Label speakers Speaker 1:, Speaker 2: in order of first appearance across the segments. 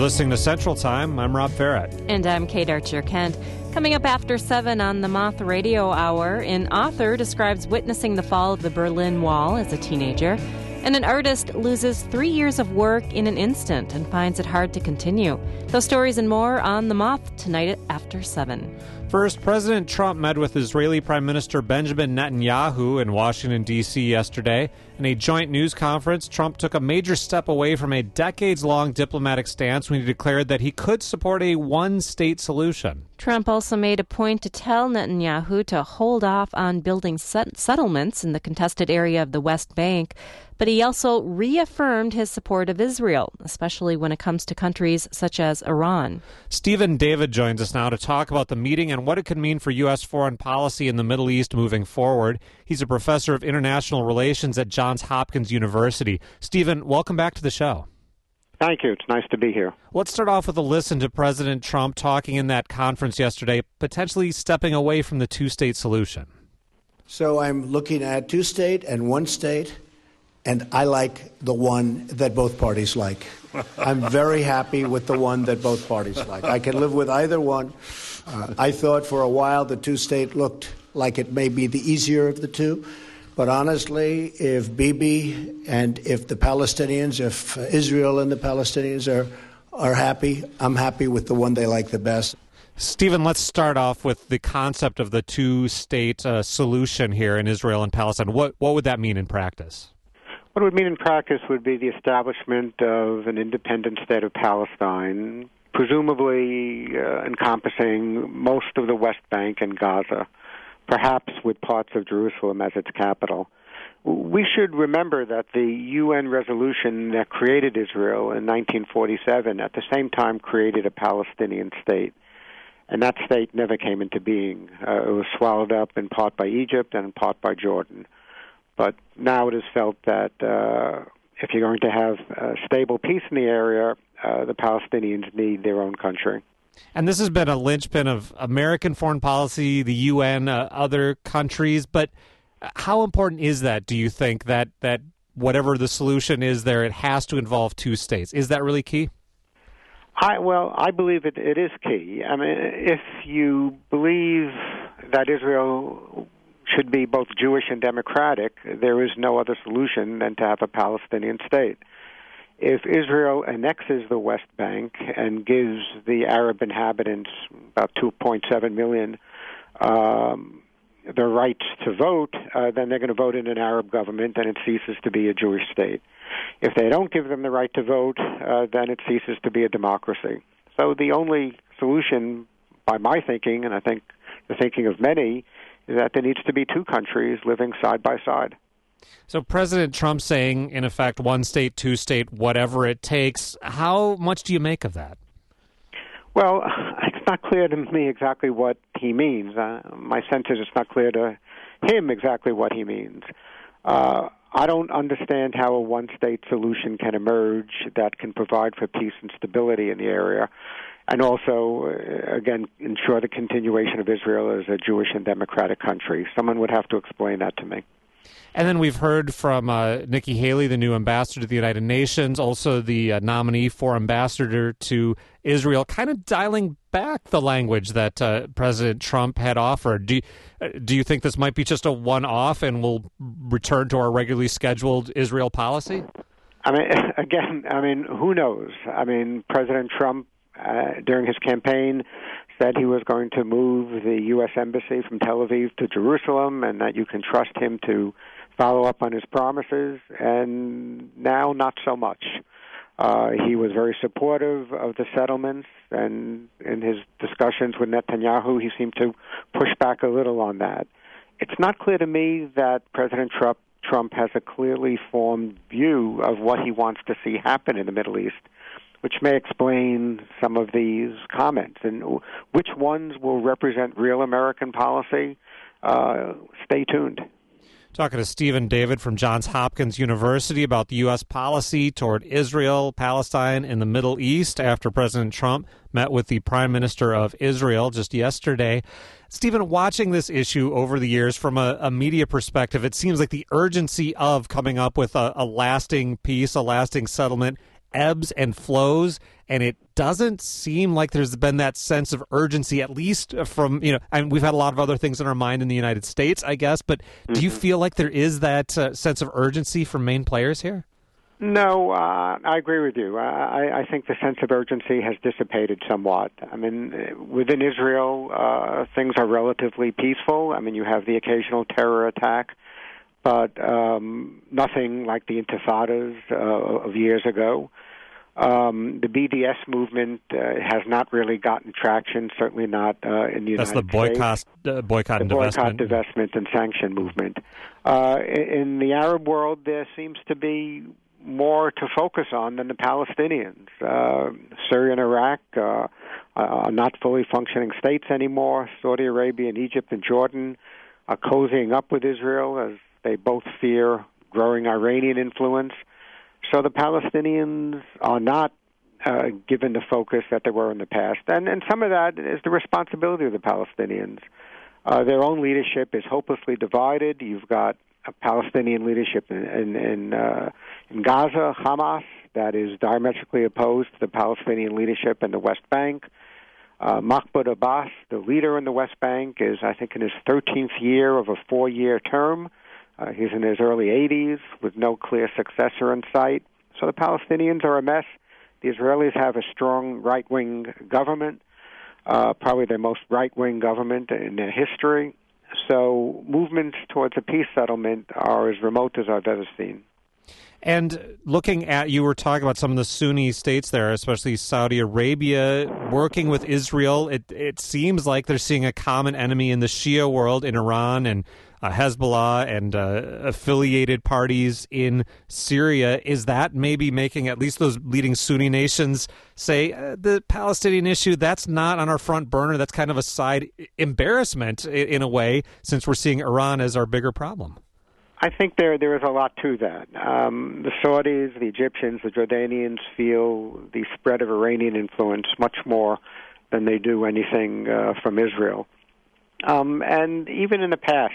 Speaker 1: listening to Central Time. I'm Rob Farrett.
Speaker 2: And I'm Kate Archer-Kent. Coming up after 7 on the Moth Radio Hour, an author describes witnessing the fall of the Berlin Wall as a teenager, and an artist loses 3 years of work in an instant and finds it hard to continue. Those stories and more on The Moth tonight after 7.
Speaker 1: First, President Trump met with Israeli Prime Minister Benjamin Netanyahu in Washington, D.C. yesterday. In a joint news conference, Trump took a major step away from a decades-long diplomatic stance when he declared that he could support a one-state solution.
Speaker 2: Trump also made a point to tell Netanyahu to hold off on building settlements in the contested area of the West Bank, but he also reaffirmed his support of Israel, especially when it comes to countries such as Iran.
Speaker 1: Stephen David joins us now to talk about the meeting and what it could mean for U.S. foreign policy in the Middle East moving forward. He's a professor of international relations at Johns Hopkins University. Stephen, welcome back to the show.
Speaker 3: Thank you. It's nice to be here.
Speaker 1: Let's start off with a listen to President Trump talking in that conference yesterday, potentially stepping away from the two-state solution.
Speaker 4: So I'm looking at two-state and one-state, and I like the one that both parties like. I'm very happy with the one that both parties like. I can live with either one. I thought for a while the two-state looked like it may be the easier of the two. But honestly, if Bibi and if the Palestinians, if Israel and the Palestinians are happy, I'm happy with the one they like the best.
Speaker 1: Stephen, let's start off with the concept of the two-state solution here in Israel and Palestine. What would that mean in practice?
Speaker 3: What it would mean in practice would be the establishment of an independent state of Palestine, presumably encompassing most of the West Bank and Gaza, perhaps with parts of Jerusalem as its capital. We should remember that the UN resolution that created Israel in 1947 at the same time created a Palestinian state. And that state never came into being. It was swallowed up in part by Egypt and in part by Jordan. But now it is felt that if you're going to have stable peace in the area, the Palestinians need their own country.
Speaker 1: And this has been a linchpin of American foreign policy, the UN, other countries. But how important is that, do you think, that whatever the solution is there, it has to involve two states? Is that really key?
Speaker 3: I believe it is key. I mean, if you believe that Israel should be both Jewish and democratic, there is no other solution than to have a Palestinian state. If Israel annexes the West Bank and gives the Arab inhabitants, about 2.7 million, the right to vote, then they're going to vote in an Arab government and it ceases to be a Jewish state. If they don't give them the right to vote, then it ceases to be a democracy. So the only solution, by my thinking, and I think the thinking of many, is that there needs to be two countries living side by side.
Speaker 1: So President Trump saying, in effect, one state, two state, whatever it takes. How much do you make of that?
Speaker 3: Well, it's not clear to me exactly what he means. My sense is it's not clear to him exactly what he means. I don't understand how a one-state solution can emerge that can provide for peace and stability in the area, and also, again, ensure the continuation of Israel as a Jewish and democratic country. Someone would have to explain that to me.
Speaker 1: And then we've heard from Nikki Haley, the new ambassador to the United Nations, also the nominee for ambassador to Israel, kind of dialing back the language that President Trump had offered. Do you think this might be just a one-off and we'll return to our regularly scheduled Israel policy?
Speaker 3: I mean, who knows? I mean, President Trump, during his campaign, said he was going to move the U.S. Embassy from Tel Aviv to Jerusalem and that you can trust him to follow up on his promises, and now not so much. He was very supportive of the settlements, and in his discussions with Netanyahu, he seemed to push back a little on that. It's not clear to me that President Trump has a clearly formed view of what he wants to see happen in the Middle East, which may explain some of these comments. And which ones will represent real American policy? Stay tuned.
Speaker 1: Talking to Stephen David from Johns Hopkins University about the U.S. policy toward Israel, Palestine, and the Middle East after President Trump met with the Prime Minister of Israel just yesterday. Stephen, watching this issue over the years from a media perspective, it seems like the urgency of coming up with a lasting peace, a lasting settlement, ebbs and flows, and it doesn't seem like there's been that sense of urgency, at least from, and we've had a lot of other things in our mind in the United States, I guess, but do you feel like there is that sense of urgency from main players here?
Speaker 3: No, I agree with you. I think the sense of urgency has dissipated somewhat. I mean, within Israel, things are relatively peaceful. I mean, you have the occasional terror attack, but nothing like the intifadas of years ago. The BDS movement has not really gotten traction, certainly not in the United States.
Speaker 1: That's the boycott and
Speaker 3: divestment and sanction movement. In the Arab world, there seems to be more to focus on than the Palestinians. Syria and Iraq are not fully functioning states anymore. Saudi Arabia and Egypt and Jordan are cozying up with Israel as they both fear growing Iranian influence. So the Palestinians are not given the focus that they were in the past. And some of that is the responsibility of the Palestinians. Their own leadership is hopelessly divided. You've got a Palestinian leadership in Gaza, Hamas, that is diametrically opposed to the Palestinian leadership in the West Bank. Mahmoud Abbas, the leader in the West Bank, is, I think, in his 13th year of a 4-year term. He's in his early 80s with no clear successor in sight. So the Palestinians are a mess. The Israelis have a strong right-wing government, probably their most right-wing government in their history. So movements towards a peace settlement are as remote as I've ever seen.
Speaker 1: And looking at, you were talking about some of the Sunni states there, especially Saudi Arabia, working with Israel. It seems like they're seeing a common enemy in the Shia world in Iran and Hezbollah and affiliated parties in Syria. Is that maybe making at least those leading Sunni nations say the Palestinian issue, that's not on our front burner? That's kind of a side embarrassment in a way, since we're seeing Iran as our bigger problem.
Speaker 3: I think there is a lot to that. The Saudis, the Egyptians, the Jordanians feel the spread of Iranian influence much more than they do anything from Israel. And even in the past,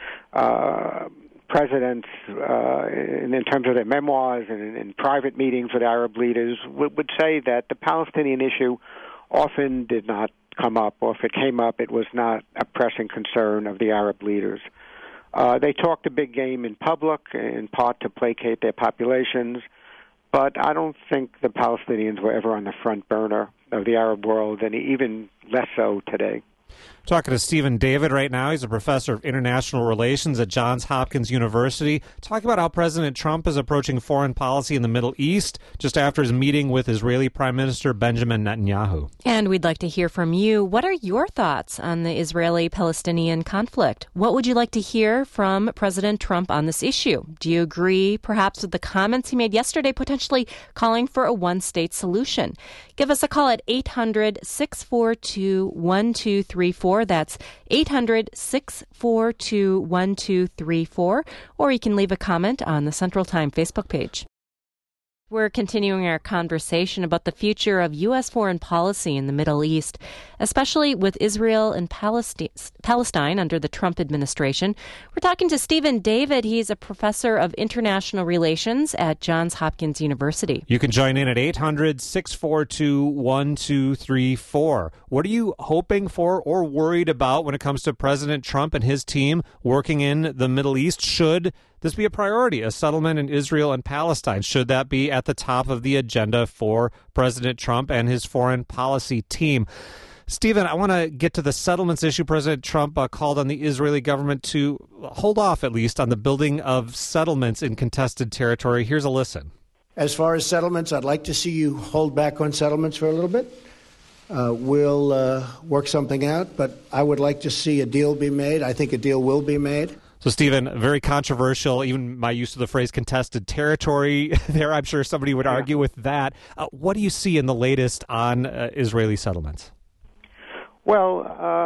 Speaker 3: presidents, in terms of their memoirs and in private meetings with Arab leaders, would say that the Palestinian issue often did not come up, or if it came up, it was not a pressing concern of the Arab leaders. They talked a big game in public, in part to placate their populations, but I don't think the Palestinians were ever on the front burner of the Arab world, and even less so today.
Speaker 1: Talking to Stephen David right now. He's a professor of international relations at Johns Hopkins University. Talking about how President Trump is approaching foreign policy in the Middle East just after his meeting with Israeli Prime Minister Benjamin Netanyahu.
Speaker 2: And we'd like to hear from you. What are your thoughts on the Israeli-Palestinian conflict? What would you like to hear from President Trump on this issue? Do you agree perhaps with the comments he made yesterday, potentially calling for a one-state solution? Give us a call at 800-642-1234. That's 800-642-1234. Or you can leave a comment on the Central Time Facebook page. We're continuing our conversation about the future of U.S. foreign policy in the Middle East, especially with Israel and Palestine under the Trump administration. We're talking to Stephen David. He's a professor of international relations at Johns Hopkins University.
Speaker 1: You can join in at 800-642-1234. What are you hoping for or worried about when it comes to President Trump and his team working in the Middle East? Should this be a priority, a settlement in Israel and Palestine? Should that be at the top of the agenda for President Trump and his foreign policy team? Stephen, I want to get to the settlements issue. President Trump called on the Israeli government to hold off, at least, on the building of settlements in contested territory. Here's a listen.
Speaker 4: As far as settlements, I'd like to see you hold back on settlements for a little bit. We'll work something out, but I would like to see a deal be made. I think a deal will be made.
Speaker 1: So, Stephen, very controversial, even my use of the phrase contested territory there. I'm sure somebody would argue with that. What do you see in the latest on Israeli settlements?
Speaker 3: Well,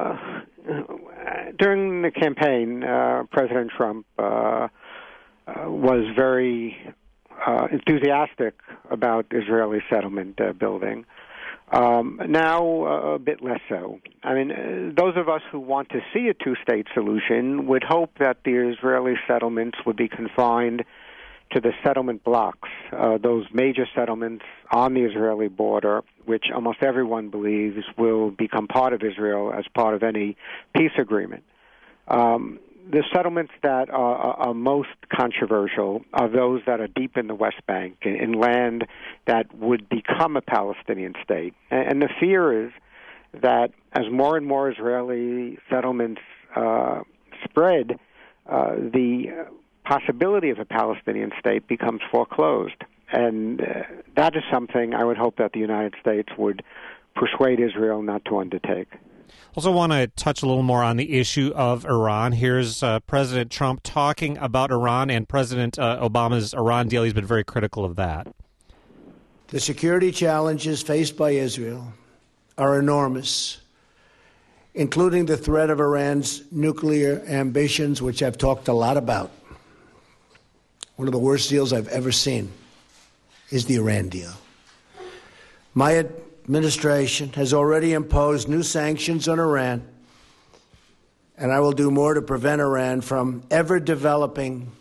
Speaker 3: during the campaign, President Trump was very enthusiastic about Israeli settlement building. Now, a bit less so. I mean, those of us who want to see a two-state solution would hope that the Israeli settlements would be confined to the settlement blocks, those major settlements on the Israeli border, which almost everyone believes will become part of Israel as part of any peace agreement. The settlements that are most controversial are those that are deep in the West Bank, in land that would become a Palestinian state. And the fear is that as more and more Israeli settlements spread, the possibility of a Palestinian state becomes foreclosed. And that is something I would hope that the United States would persuade Israel not to undertake.
Speaker 1: Also want to touch a little more on the issue of Iran. Here's President Trump talking about Iran and President Obama's Iran deal. He's been very critical of that.
Speaker 4: The security challenges faced by Israel are enormous, including the threat of Iran's nuclear ambitions, which I've talked a lot about. One of the worst deals I've ever seen is the Iran deal. My administration has already imposed new sanctions on Iran, and I will do more to prevent Iran from ever developing,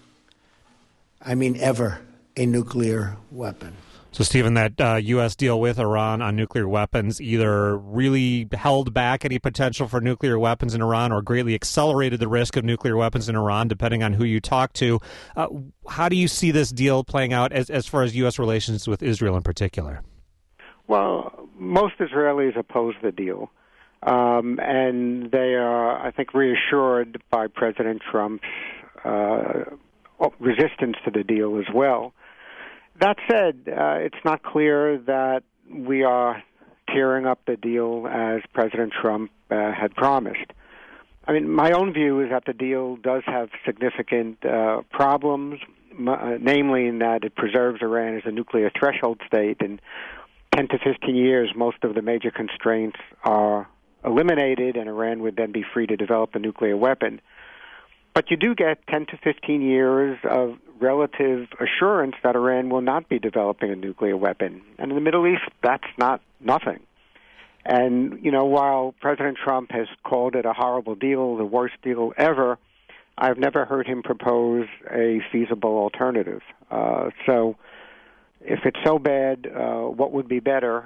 Speaker 4: ever, a nuclear weapon.
Speaker 1: So, Stephen, that U.S. deal with Iran on nuclear weapons either really held back any potential for nuclear weapons in Iran or greatly accelerated the risk of nuclear weapons in Iran, depending on who you talk to. How do you see this deal playing out as far as U.S. relations with Israel in particular?
Speaker 3: Well, most Israelis oppose the deal, and they are, I think, reassured by President Trump's resistance to the deal as well. That said, it's not clear that we are tearing up the deal as President Trump had promised. My own view is that the deal does have significant problems, namely in that it preserves Iran as a nuclear threshold state. In 10 to 15 years, most of the major constraints are eliminated, and Iran would then be free to develop a nuclear weapon. But you do get 10 to 15 years of relative assurance that Iran will not be developing a nuclear weapon. And in the Middle East, that's not nothing. And, while President Trump has called it a horrible deal, the worst deal ever, I've never heard him propose a feasible alternative. So if it's so bad, what would be better?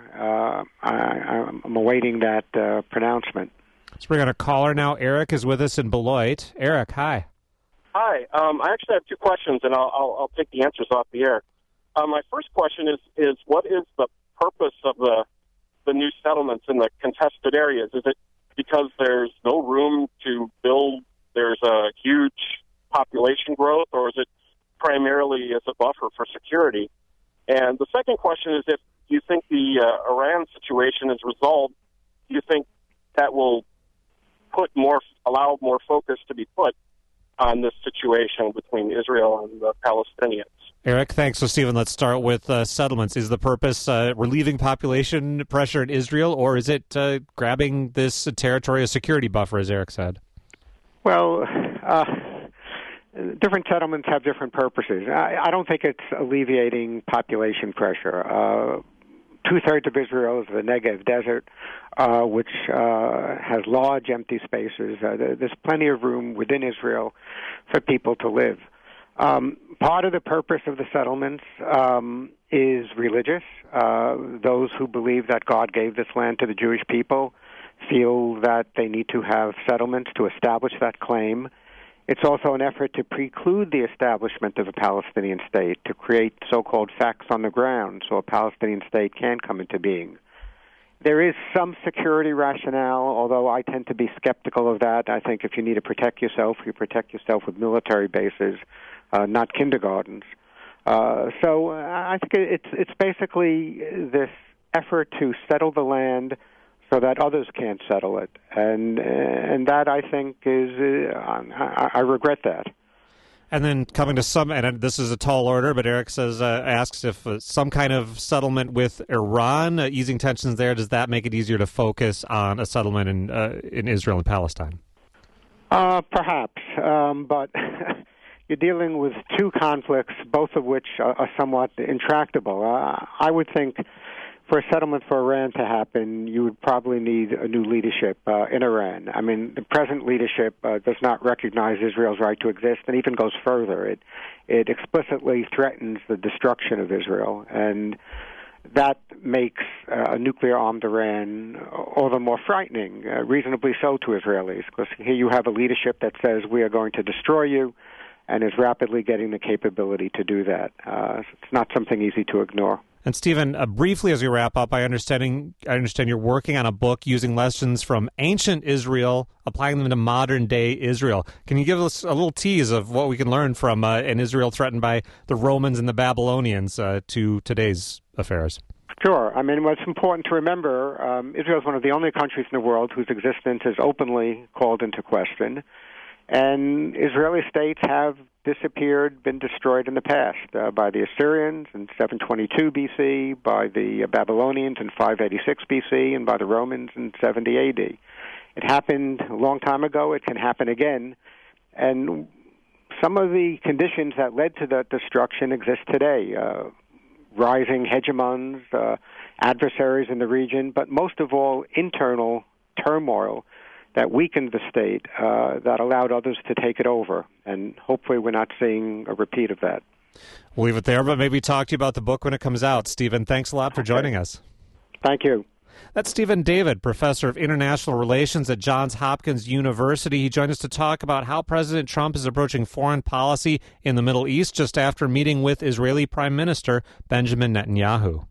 Speaker 3: I'm awaiting that pronouncement.
Speaker 1: Let's bring on a caller now. Eric is with us in Beloit. Eric, hi.
Speaker 5: Hi. I actually have two questions, and I'll take the answers off the air. My first question is what is the purpose of the new settlements in the contested areas? Is it because there's no room to build, there's a huge population growth, or is it primarily as a buffer for security? And the second question is, if you think the Iran situation is resolved, do you think that will allow more focus to be put on this situation between Israel and the Palestinians?
Speaker 1: Eric, thanks. So, Stephen, let's start with settlements. Is the purpose relieving population pressure in Israel, or is it grabbing this territory, a security buffer, as Eric said?
Speaker 3: Well, different settlements have different purposes. I don't think it's alleviating population pressure. Two-thirds of Israel is the Negev Desert, which has large empty spaces. There's plenty of room within Israel for people to live. Part of the purpose of the settlements is religious. Those who believe that God gave this land to the Jewish people feel that they need to have settlements to establish that claim. It's also an effort to preclude the establishment of a Palestinian state, to create so-called facts on the ground so a Palestinian state can come into being. There is some security rationale, although I tend to be skeptical of that. I think if you need to protect yourself, you protect yourself with military bases, not kindergartens. So I think it's basically this effort to settle the land so that others can't settle it, and that I think is I regret that.
Speaker 1: And then coming to some, and this is a tall order, but Eric asks if some kind of settlement with Iran, easing tensions there, does that make it easier to focus on a settlement in Israel and Palestine?
Speaker 3: Perhaps, but you're dealing with two conflicts, both of which are somewhat intractable. I would think, for a settlement for Iran to happen, you would probably need a new leadership in Iran. I mean, the present leadership does not recognize Israel's right to exist, and even goes further. It explicitly threatens the destruction of Israel, and that makes a nuclear-armed Iran all the more frightening, reasonably so to Israelis, because here you have a leadership that says we are going to destroy you, and is rapidly getting the capability to do that. It's not something easy to ignore.
Speaker 1: And Stephen, briefly as we wrap up, I understand you're working on a book using lessons from ancient Israel, applying them to modern-day Israel. Can you give us a little tease of what we can learn from an Israel threatened by the Romans and the Babylonians to today's affairs?
Speaker 3: Sure. I mean, what's important to remember, Israel is one of the only countries in the world whose existence is openly called into question. And Israeli states have disappeared, been destroyed in the past by the Assyrians in 722 BC, by the Babylonians in 586 BC, and by the Romans in 70 AD. It happened a long time ago. It can happen again. And some of the conditions that led to that destruction exist today. Rising hegemons, adversaries in the region, but most of all, internal turmoil that weakened the state, that allowed others to take it over. And hopefully we're not seeing a repeat of that.
Speaker 1: We'll leave it there, but maybe talk to you about the book when it comes out. Stephen, thanks a lot for joining us.
Speaker 3: Thank you.
Speaker 1: That's Stephen David, professor of international relations at Johns Hopkins University. He joined us to talk about how President Trump is approaching foreign policy in the Middle East just after meeting with Israeli Prime Minister Benjamin Netanyahu.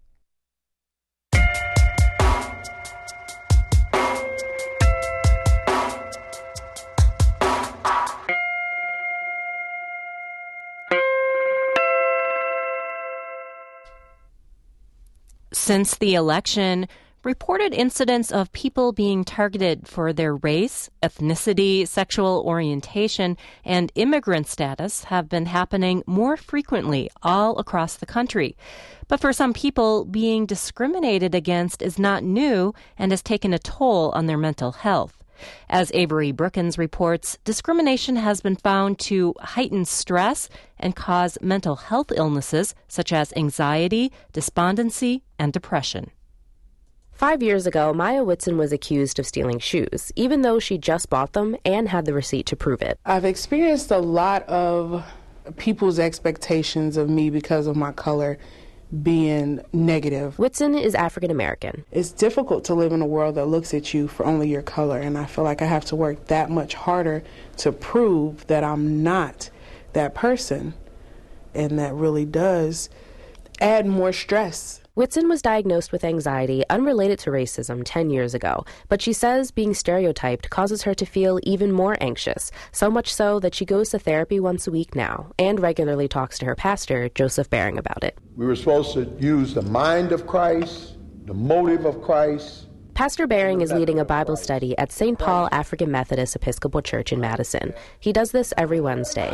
Speaker 2: Since the election, reported incidents of people being targeted for their race, ethnicity, sexual orientation, and immigrant status have been happening more frequently all across the country. But for some people, being discriminated against is not new and has taken a toll on their mental health. As Avery Brookins reports, discrimination has been found to heighten stress and cause mental health illnesses such as anxiety, despondency, and depression.
Speaker 6: 5 years ago, Maya Whitson was accused of stealing shoes, even though she just bought them and had the receipt to prove it.
Speaker 7: I've experienced a lot of people's expectations of me because of my color being negative.
Speaker 6: Whitson is African American.
Speaker 7: It's difficult to live in a world that looks at you for only your color, and I feel like I have to work that much harder to prove that I'm not that person, and that really does add more stress.
Speaker 6: Whitson was diagnosed with anxiety unrelated to racism 10 years ago, but she says being stereotyped causes her to feel even more anxious, so much so that she goes to therapy once a week now and regularly talks to her pastor, Joseph Baring, about it.
Speaker 8: We were supposed to use the mind of Christ, the motive of Christ.
Speaker 6: Pastor Baring is leading a Bible study at St. Paul African Methodist Episcopal Church in Madison. He does this every Wednesday.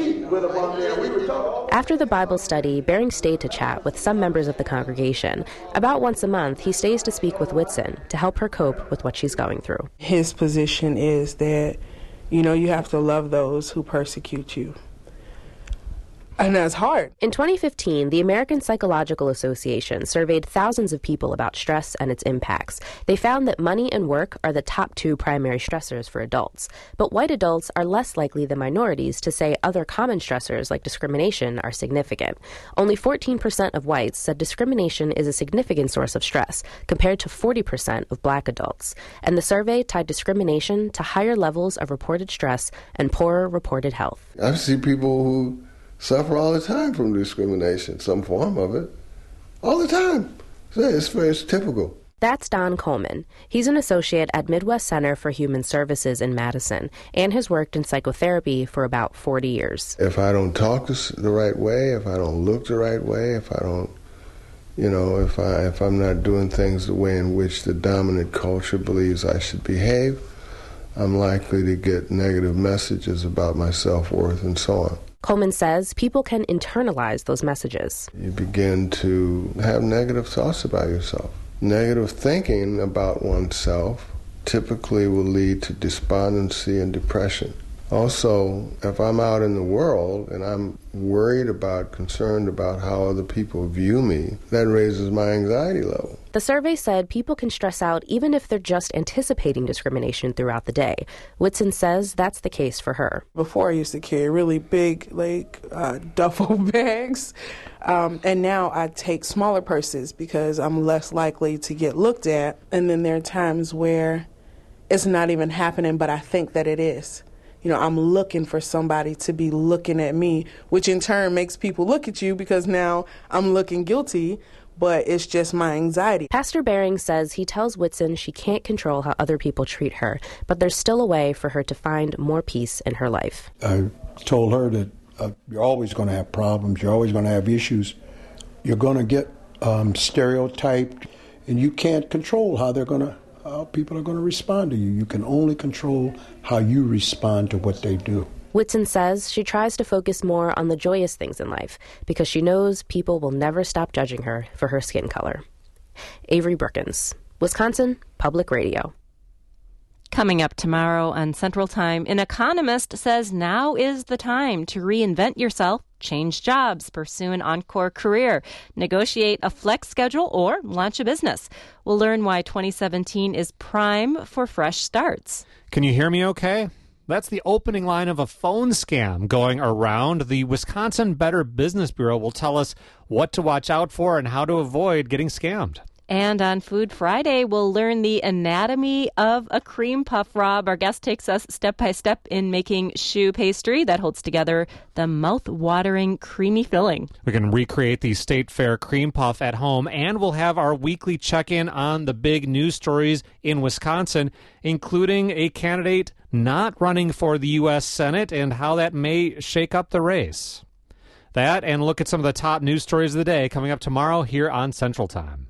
Speaker 6: After the Bible study, Baring stayed to chat with some members of the congregation. About once a month, he stays to speak with Whitson to help her cope with what she's going through.
Speaker 7: His position is that, you have to love those who persecute you. And that's hard.
Speaker 6: In 2015, the American Psychological Association surveyed thousands of people about stress and its impacts. They found that money and work are the top two primary stressors for adults. But white adults are less likely than minorities to say other common stressors like discrimination are significant. Only 14% of whites said discrimination is a significant source of stress, compared to 40% of black adults. And the survey tied discrimination to higher levels of reported stress and poorer reported health.
Speaker 8: I see people who suffer all the time from discrimination, some form of it, all the time. It's typical.
Speaker 6: That's Don Coleman. He's an associate at Midwest Center for Human Services in Madison and has worked in psychotherapy for about 40 years.
Speaker 8: If I don't talk the right way, if I don't look the right way, if I don't, if I'm not doing things the way in which the dominant culture believes I should behave, I'm likely to get negative messages about my self-worth and so on.
Speaker 6: Coleman says people can internalize those messages.
Speaker 8: You begin to have negative thoughts about yourself. Negative thinking about oneself typically will lead to despondency and depression. Also, if I'm out in the world and I'm concerned about how other people view me, that raises my anxiety level.
Speaker 6: The survey said people can stress out even if they're just anticipating discrimination throughout the day. Whitson says that's the case for her.
Speaker 7: Before I used to carry really big, duffel bags, and now I take smaller purses because I'm less likely to get looked at. And then there are times where it's not even happening, but I think that it is. I'm looking for somebody to be looking at me, which in turn makes people look at you because now I'm looking guilty, but it's just my anxiety.
Speaker 6: Pastor Bering says he tells Whitson she can't control how other people treat her, but there's still a way for her to find more peace in her life.
Speaker 9: I told her that you're always going to have problems, you're always going to have issues, you're going to get stereotyped, and you can't control how people are going to respond to you. You can only control how you respond to what they do.
Speaker 6: Whitson says she tries to focus more on the joyous things in life because she knows people will never stop judging her for her skin color. Avery Brookins, Wisconsin Public Radio.
Speaker 2: Coming up tomorrow on Central Time, an economist says now is the time to reinvent yourself, change jobs, pursue an encore career, negotiate a flex schedule, or launch a business. We'll learn why 2017 is prime for fresh starts.
Speaker 1: Can you hear me okay? That's the opening line of a phone scam going around. The Wisconsin Better Business Bureau will tell us what to watch out for and how to avoid getting scammed.
Speaker 2: And on Food Friday, we'll learn the anatomy of a cream puff. Rob, our guest, takes us step by step in making choux pastry that holds together the mouth-watering creamy filling.
Speaker 1: We can recreate the State Fair cream puff at home, and we'll have our weekly check-in on the big news stories in Wisconsin, including a candidate not running for the U.S. Senate and how that may shake up the race. That and look at some of the top news stories of the day coming up tomorrow here on Central Time.